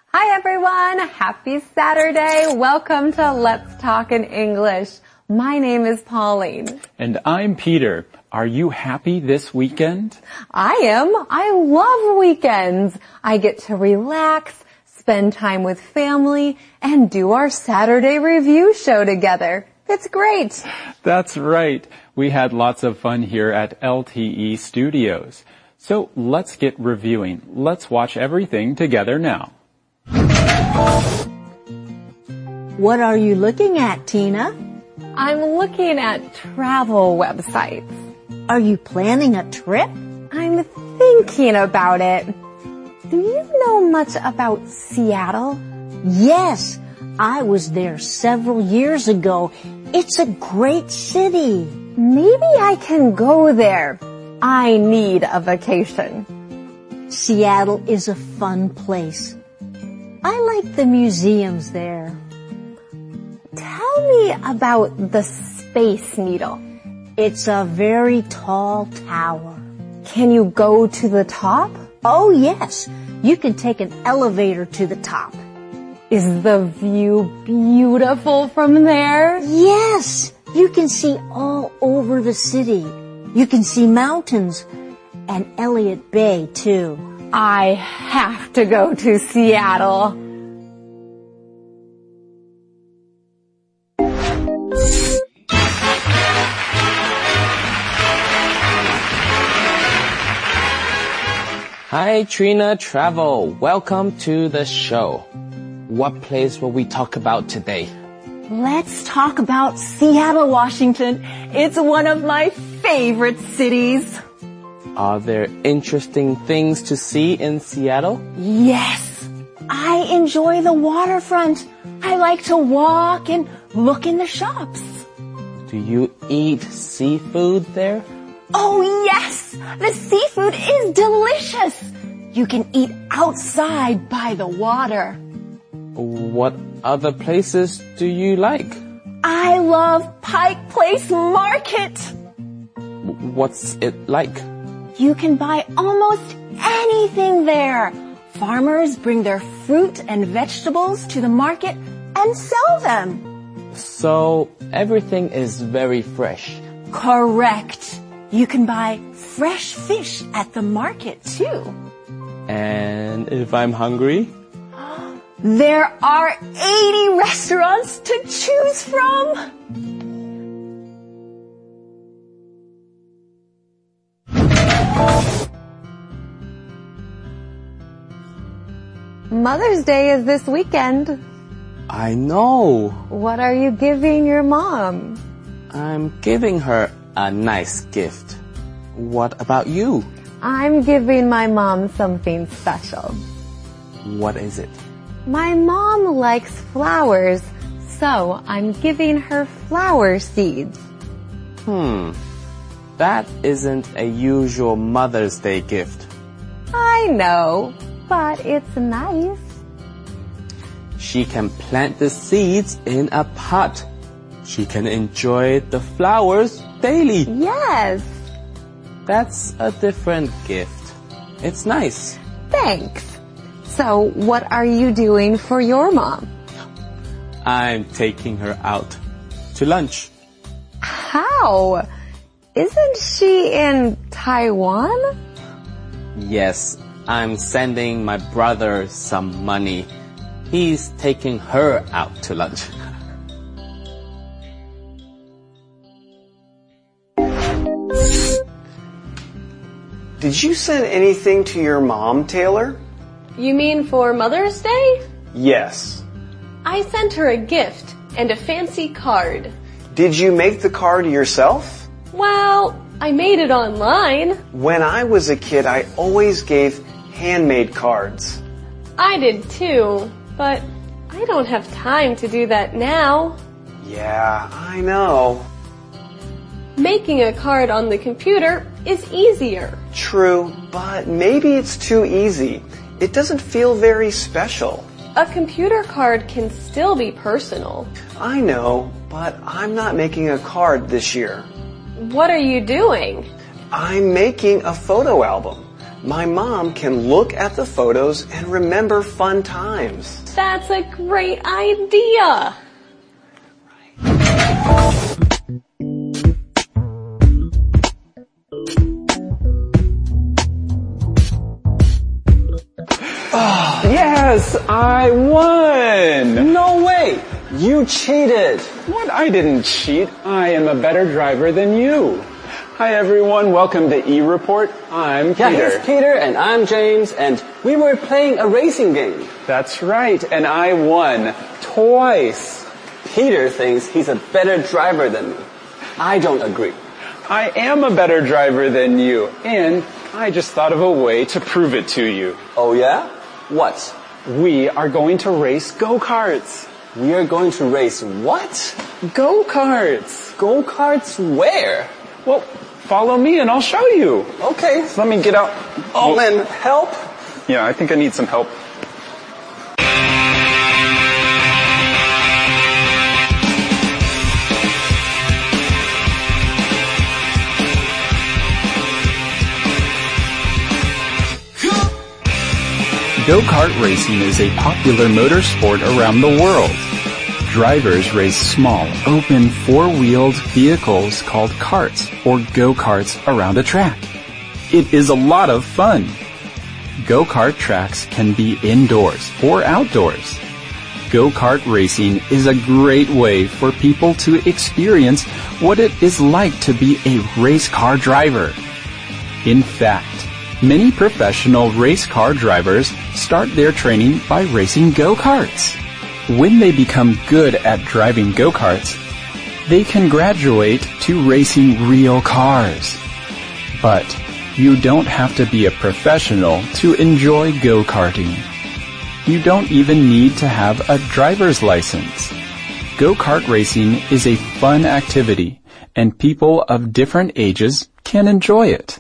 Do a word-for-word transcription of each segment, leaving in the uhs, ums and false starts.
Hi everyone! Happy Saturday! Welcome to Let's Talk in English. My name is Pauline. And I'm Peter. Are you happy this weekend? I am. I love weekends. I get to relax, spend time with family, and do our Saturday review show together. It's great. That's right. We had lots of fun here at L T E Studios. So let's get reviewing. Let's watch everything together now. What are you looking at, Tina? I'm looking at travel websites. Are you planning a trip? I'm thinking about it. Do you know much about Seattle? Yes, I was there several years ago. It's a great city. Maybe I can go there. I need a vacation. Seattle is a fun place. I like the museums there. Tell me about the Space Needle. It's a very tall tower. Can you go to the top? Oh, yes. You can take an elevator to the top. Is the view beautiful from there? Yes. You can see all over the city. You can see mountains and Elliott Bay, too. I have to go to Seattle. Hi, Trina Travel. Welcome to the show. What place will we talk about today? Let's talk about Seattle, Washington. It's one of my favorite cities. Are there interesting things to see in Seattle? Yes. I enjoy the waterfront. I like to walk and look in the shops. Do you eat seafood there? Oh, yes. The seafood is delicious. You can eat outside by the water. What other places do you like? I love Pike Place Market. What's it like? You can buy almost anything there. Farmers bring their fruit and vegetables to the market and sell them. So everything is very fresh. Correct. You can buy fresh fish at the market too. And if I'm hungry? There are eighty restaurants to choose from. Mother's Day is this weekend. I know. What are you giving your mom? I'm giving her a nice gift. What about you? I'm giving my mom something special. What is it? My mom likes flowers, so I'm giving her flower seeds. Hmm. That isn't a usual Mother's Day gift. I know, but it's nice. She can plant the seeds in a pot. She can enjoy the flowers daily. Yes. That's a different gift. It's nice. Thanks. So, what are you doing for your mom? I'm taking her out to lunch. How? Isn't she in Taiwan? Yes, I'm sending my brother some money. He's taking her out to lunch. Did you send anything to your mom, Taylor? You mean for Mother's Day? Yes. I sent her a gift and a fancy card. Did you make the card yourself? Well, I made it online. When I was a kid, I always gave handmade cards. I did too, but I don't have time to do that now. Yeah, I know. Making a card on the computer is easier. True, but maybe it's too easy. It doesn't feel very special. A computer card can still be personal. I know, but I'm not making a card this year. What are you doing? I'm making a photo album. My mom can look at the photos and remember fun times. That's a great idea. Oh, yes, I won! No way! You cheated! What? I didn't cheat. I am a better driver than you. Hi everyone, welcome to E-Report. I'm Peter. Yeah, here's Peter and I'm James and we were playing a racing game. That's right, and I won twice. Peter thinks he's a better driver than me. I don't agree. I am a better driver than you, and I just thought of a way to prove it to you. Oh yeah? What? We are going to race go-karts. We are going to race what? Go-karts. Go-karts where? Well, follow me and I'll show you. Okay. So let me get out. Oh, and help? Yeah, I think I need some help. Go-kart racing is a popular motorsport around the world. Drivers race small, open, four-wheeled vehicles called karts or go-karts around a track. It is a lot of fun. Go-kart tracks can be indoors or outdoors. Go-kart racing is a great way for people to experience what it is like to be a race car driver. In fact, many professional race car drivers start their training by racing go-karts. When they become good at driving go-karts, they can graduate to racing real cars. But you don't have to be a professional to enjoy go-karting. You don't even need to have a driver's license. Go-kart racing is a fun activity, and people of different ages can enjoy it.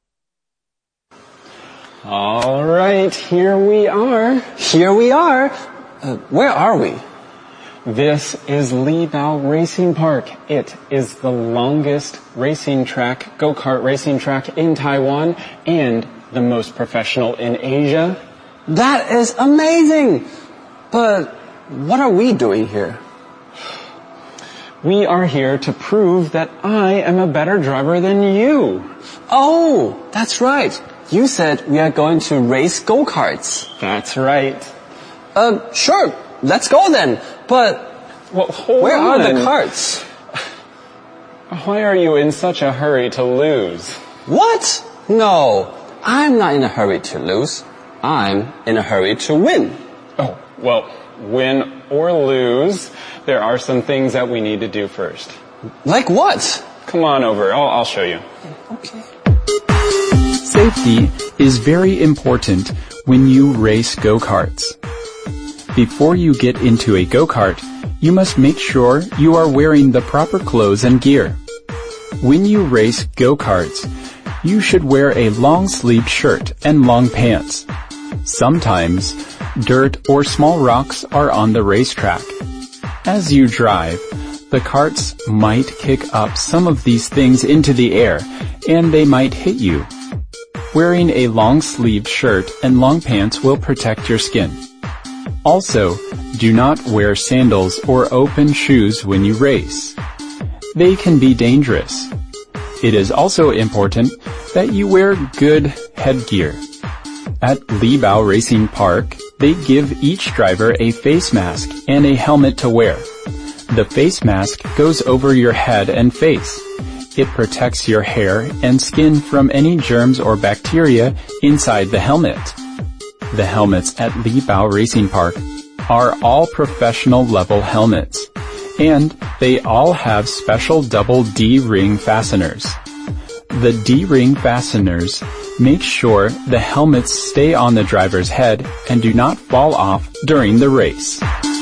All right, here we are. Here we are. Uh, where are we? This is Libao Racing Park. It is the longest racing track, go-kart racing track in Taiwan and the most professional in Asia. That is amazing! But what are we doing here? We are here to prove that I am a better driver than you. Oh, that's right. You said we are going to race go-karts. That's right. Uh, sure. Let's go then. But well, hold where on. are the carts? Why are you in such a hurry to lose? What? No, I'm not in a hurry to lose. I'm in a hurry to win. Oh, well, win or lose, there are some things that we need to do first. Like what? Come on over. I'll, I'll show you. Okay. Safety is very important when you race go-karts. Before you get into a go-kart, you must make sure you are wearing the proper clothes and gear. When you race go-karts, you should wear a long-sleeved shirt and long pants. Sometimes, dirt or small rocks are on the racetrack. As you drive, the karts might kick up some of these things into the air, and they might hit you. Wearing a long-sleeved shirt and long pants will protect your skin. Also, do not wear sandals or open shoes when you race. They can be dangerous. It is also important that you wear good headgear. At Libao Racing Park, they give each driver a face mask and a helmet to wear. The face mask goes over your head and face. It protects your hair and skin from any germs or bacteria inside the helmet. The helmets at Libao Racing Park are all professional level helmets, and they all have special double D-ring fasteners. The D-ring fasteners make sure the helmets stay on the driver's head and do not fall off during the race.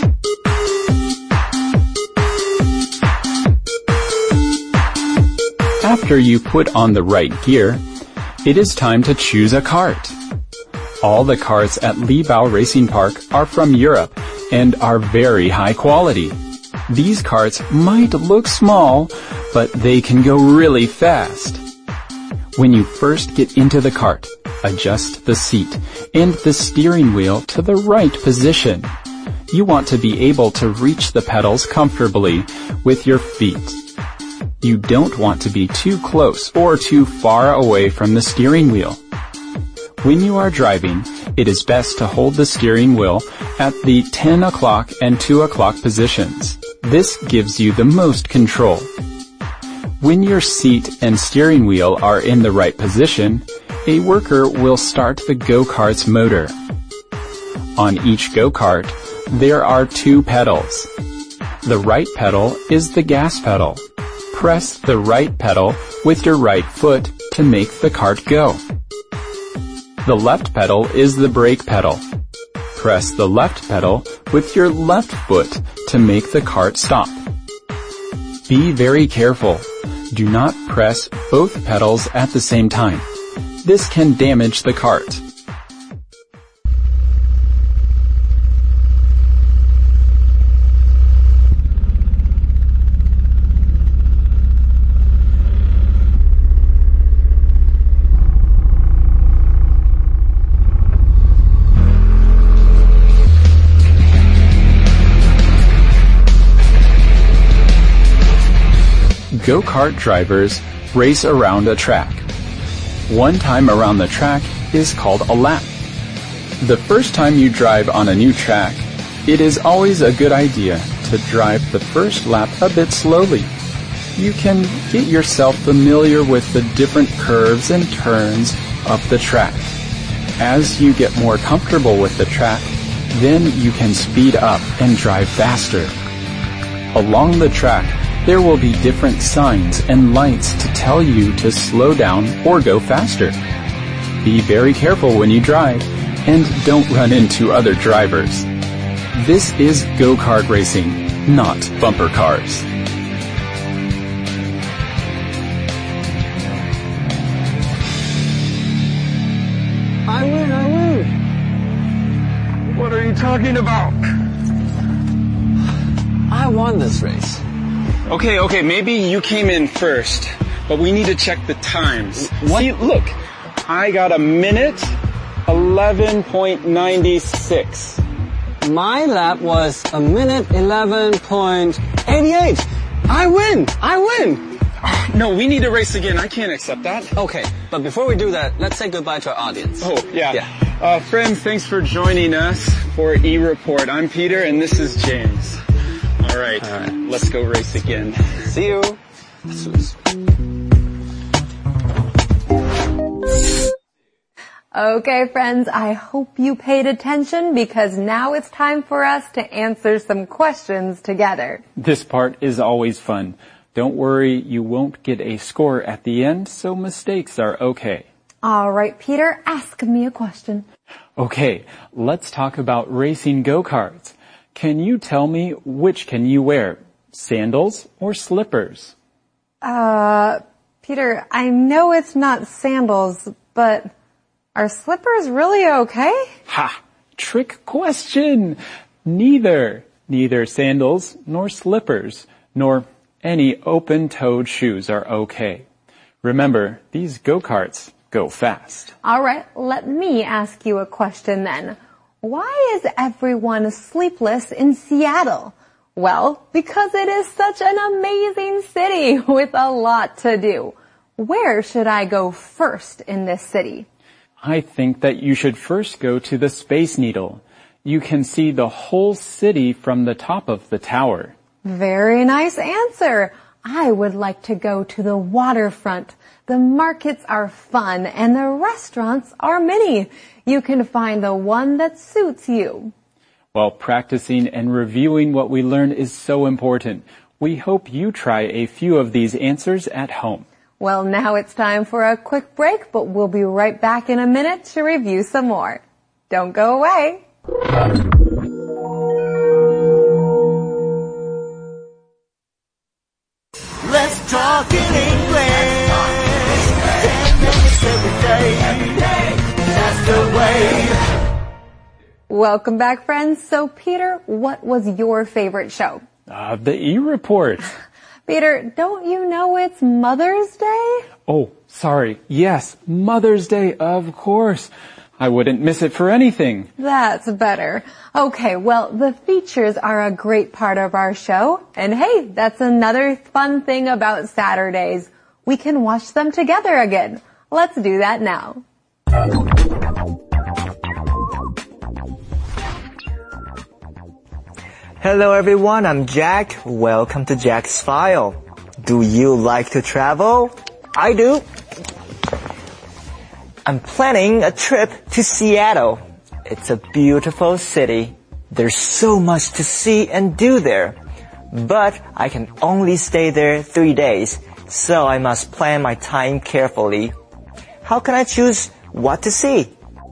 After you put on the right gear, it is time to choose a kart. All the karts at Libao Racing Park are from Europe and are very high quality. These karts might look small, but they can go really fast. When you first get into the kart, Adjust the seat and the steering wheel to the right position. You want to be able to reach the pedals comfortably with your feet. You don't want to be too close or too far away from the steering wheel. When you are driving, it is best to hold the steering wheel at the ten o'clock and two o'clock positions. This gives you the most control. When your seat and steering wheel are in the right position, a worker will start the go-kart's motor. On each go-kart, there are two pedals. The right pedal is the gas pedal. Press the right pedal with your right foot to make the cart go. The left pedal is the brake pedal. Press the left pedal with your left foot to make the cart stop. Be very careful. Do not press both pedals at the same time. This can damage the cart. Go-kart drivers race around a track. One time around the track is called a lap. The first time you drive on a new track, it is always a good idea to drive the first lap a bit slowly. You can get yourself familiar with the different curves and turns up the track. As you get more comfortable with the track, then you can speed up and drive faster. Along the track, there will be different signs and lights to tell you to slow down or go faster. Be very careful when you drive and don't run into other drivers. This is go-kart racing, not bumper cars. I win, I win. What are you talking about? I won this race. Okay, okay, maybe you came in first, but we need to check the times. What? See, look, I got a minute, eleven point nine six. My lap was a minute eleven point eight eight. I win! I win! No, we need to race again. I can't accept that. Okay, but before we do that, let's say goodbye to our audience. Oh, yeah. Yeah. Uh, friends, thanks for joining us for E-Report. I'm Peter, and this is James. All right, All right. Let's go race again. See you. Okay, friends, I hope you paid attention because now it's time for us to answer some questions together. This part is always fun. Don't worry, you won't get a score at the end, so mistakes are okay. All right, Peter, ask me a question. Okay, let's talk about racing go-karts. Can you tell me which can you wear, sandals or slippers? Uh, Peter, I know it's not sandals, but are slippers really okay? Ha! Trick question! Neither. Neither sandals nor slippers, nor any open-toed shoes are okay. Remember, these go-karts go fast. All right, let me ask you a question then. Why is everyone sleepless in Seattle? Well, because it is such an amazing city with a lot to do. Where should I go first in this city? I think that you should first go to the Space Needle. You can see the whole city from the top of the tower. Very nice answer. I would like to go to the waterfront. The markets are fun and the restaurants are many. You can find the one that suits you. Well, practicing and reviewing what we learn is so important. We hope you try a few of these answers at home. Well, now it's time for a quick break, but we'll be right back in a minute to review some more. Don't go away. Let's talk in English. Ten minutes every day. That's the way. Welcome back, friends. So, Peter, what was your favorite show? Uh, the E-Report. Peter, don't you know it's Mother's Day? Oh, sorry. Yes, Mother's Day, of course. I wouldn't miss it for anything. That's better. Okay, well, the features are a great part of our show. And hey, that's another fun thing about Saturdays. We can watch them together again. Let's do that now. Hello everyone, I'm Jack. Welcome to Jack's File. Do you like to travel? I do. I'm planning a trip to Seattle. It's a beautiful city. There's so much to see and do there. But I can only stay there three days, so I must plan my time carefully. How can I choose what to see?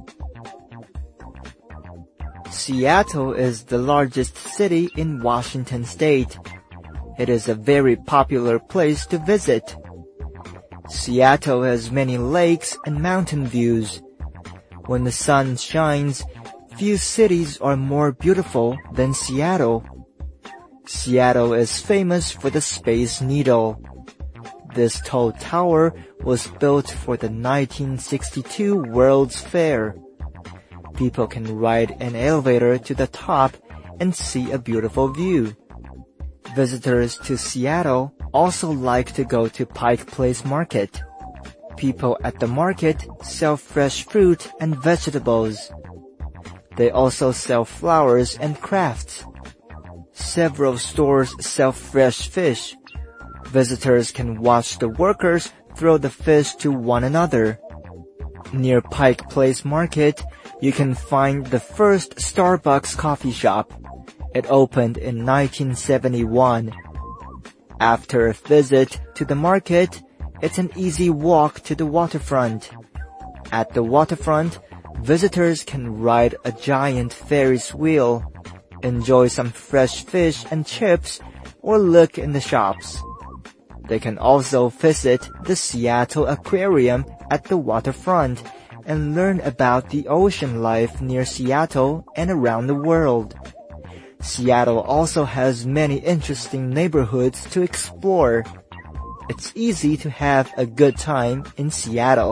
Seattle is the largest city in Washington State. It is a very popular place to visit. Seattle has many lakes and mountain views. When the sun shines, few cities are more beautiful than Seattle. Seattle is famous for the Space Needle. This tall tower was built for the nineteen sixty-two World's Fair. People can ride an elevator to the top and see a beautiful view. Visitors to Seattle also like to go to Pike Place Market. People at the market sell fresh fruit and vegetables. They also sell flowers and crafts. Several stores sell fresh fish. Visitors can watch the workers throw the fish to one another. Near Pike Place Market, you can find the first Starbucks coffee shop. It opened in nineteen seventy-one. After a visit to the market, it's an easy walk to the waterfront. At the waterfront, visitors can ride a giant Ferris wheel, enjoy some fresh fish and chips, or look in the shops. They can also visit the Seattle Aquarium at the waterfront and learn about the ocean life near Seattle and around the world. Seattle also has many interesting neighborhoods to explore. It's easy to have a good time in Seattle.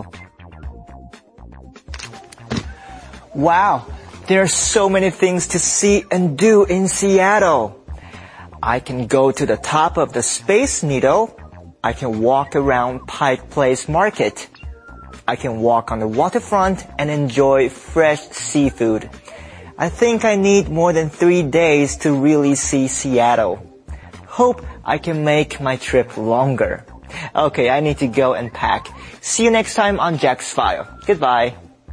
Wow, there are so many things to see and do in Seattle. I can go to the top of the Space Needle. I can walk around Pike Place Market. I can walk on the waterfront and enjoy fresh seafood. I think I need more than three days to really see Seattle. Hope I can make my trip longer. Okay, I need to go and pack. See you next time on Jack's File. Goodbye.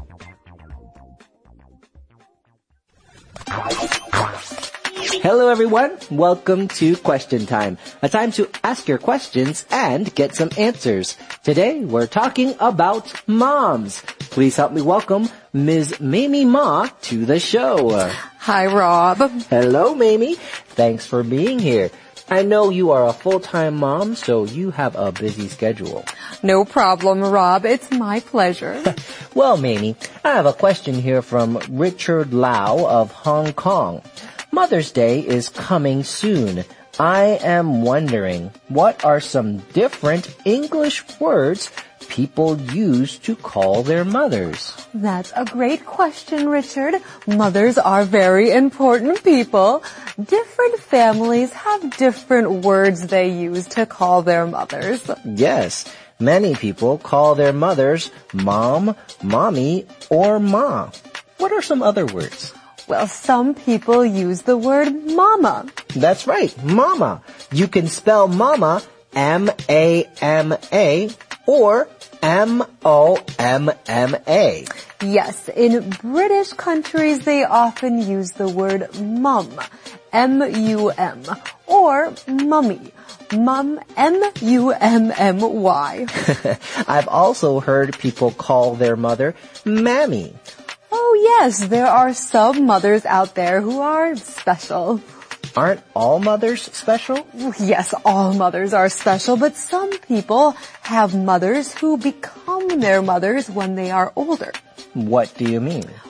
Hello everyone, welcome to Question Time, a time to ask your questions and get some answers. Today we're talking about moms. Please help me welcome Miz Mamie Ma to the show. Hi, Rob. Hello, Mamie. Thanks for being here. I know you are a full-time mom, so you have a busy schedule. No problem, Rob. It's my pleasure. Well, Mamie, I have a question here from Richard Lau of Hong Kong. Mother's Day is coming soon. I am wondering, what are some different English words people use to call their mothers? That's a great question, Richard. Mothers are very important people. Different families have different words they use to call their mothers. Yes, many people call their mothers mom, mommy, or ma. What are some other words? Well, some people use the word mama. That's right, mama. You can spell mama M A M A or M O M M A. Yes, in British countries they often use the word mum, M U M, or mummy, mum, M U M M Y. I've also heard people call their mother mammy. Oh yes, there are some mothers out there who are special. Aren't all mothers special? Yes, all mothers are special, but some people have mothers who become their mothers when they are older. What do you mean?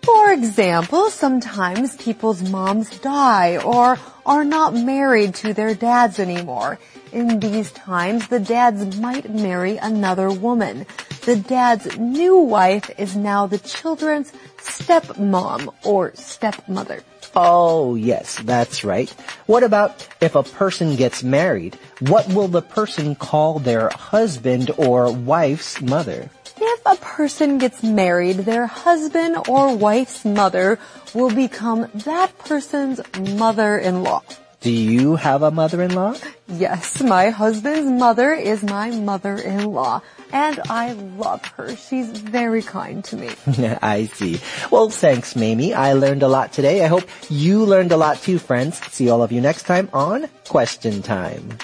For example, sometimes people's moms die or are not married to their dads anymore. In these times, the dads might marry another woman. The dad's new wife is now the children's stepmom or stepmother. Oh, yes, that's right. What about if a person gets married? What will the person call their husband or wife's mother? If a person gets married, their husband or wife's mother will become that person's mother-in-law. Do you have a mother-in-law? Yes, my husband's mother is my mother-in-law, and I love her. She's very kind to me. I see. Well, thanks, Mamie. I learned a lot today. I hope you learned a lot too, friends. See all of you next time on Question Time.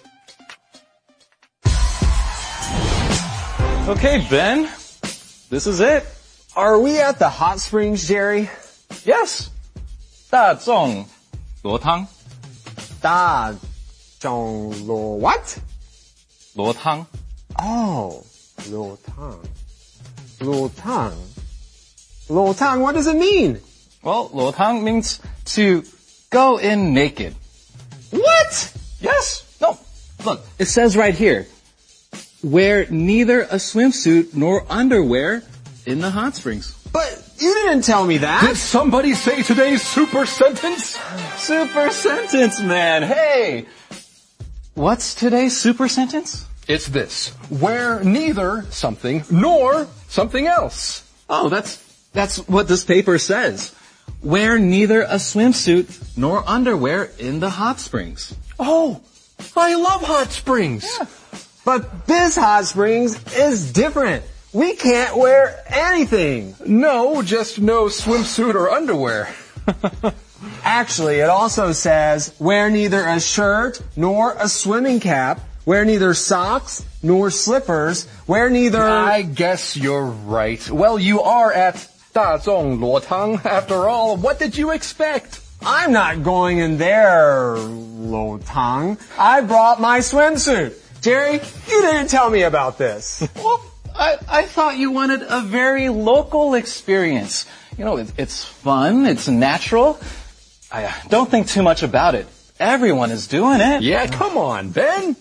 Okay, Ben, this is it. Are we at the hot springs, Jerry? Yes. 大众罗汤. 大众罗 what? 罗汤. Oh, 罗汤. 罗汤. 罗汤, what does it mean? Well, 罗汤 means to go in naked. What? Yes. No. Look, it says right here. Wear neither a swimsuit nor underwear in the hot springs. But you didn't tell me that. Did somebody say today's super sentence? Super sentence, man. Hey. What's today's super sentence? It's this. Wear neither something nor something else. Oh, that's, that's what this paper says. Wear neither a swimsuit nor underwear in the hot springs. Oh, I love hot springs. Yeah. But this hot springs is different. We can't wear anything. No, just no swimsuit or underwear. Actually, it also says, wear neither a shirt nor a swimming cap, wear neither socks nor slippers, wear neither... I guess you're right. Well, you are at 大众罗汤. After all, what did you expect? I'm not going in there, Lo Tang. I brought my swimsuit. Jerry, you didn't tell me about this. Well, I, I thought you wanted a very local experience. You know, it, it's fun, it's natural. I uh, don't think too much about it. Everyone is doing it. Yeah, come on, Ben.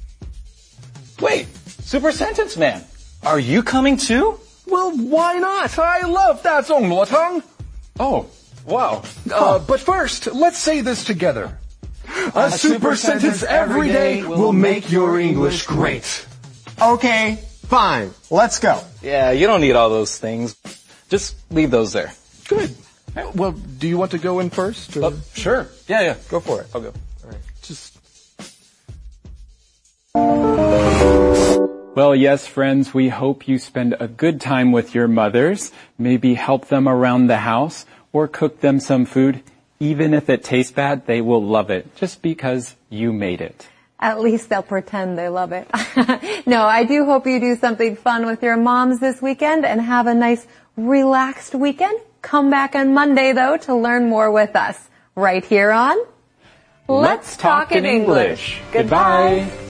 Wait, Super Sentence Man, are you coming too? Well, why not? I love 大众罗汤. Oh, wow. Uh, but first, let's say this together. A, a super, super sentence, sentence every day will make your English great. Okay, fine. Let's go. Yeah, you don't need all those things. Just leave those there. Good. Well, do you want to go in first? Or? Uh, sure. Yeah, yeah. Go for it. I'll go. All right. Just. Well, yes, friends, we hope you spend a good time with your mothers. Maybe help them around the house or cook them some food. Even if it tastes bad, they will love it just because you made it. At least they'll pretend they love it. No, I do hope you do something fun with your moms this weekend and have a nice, relaxed weekend. Come back on Monday, though, to learn more with us. Right here on Let's Talk in English. Goodbye.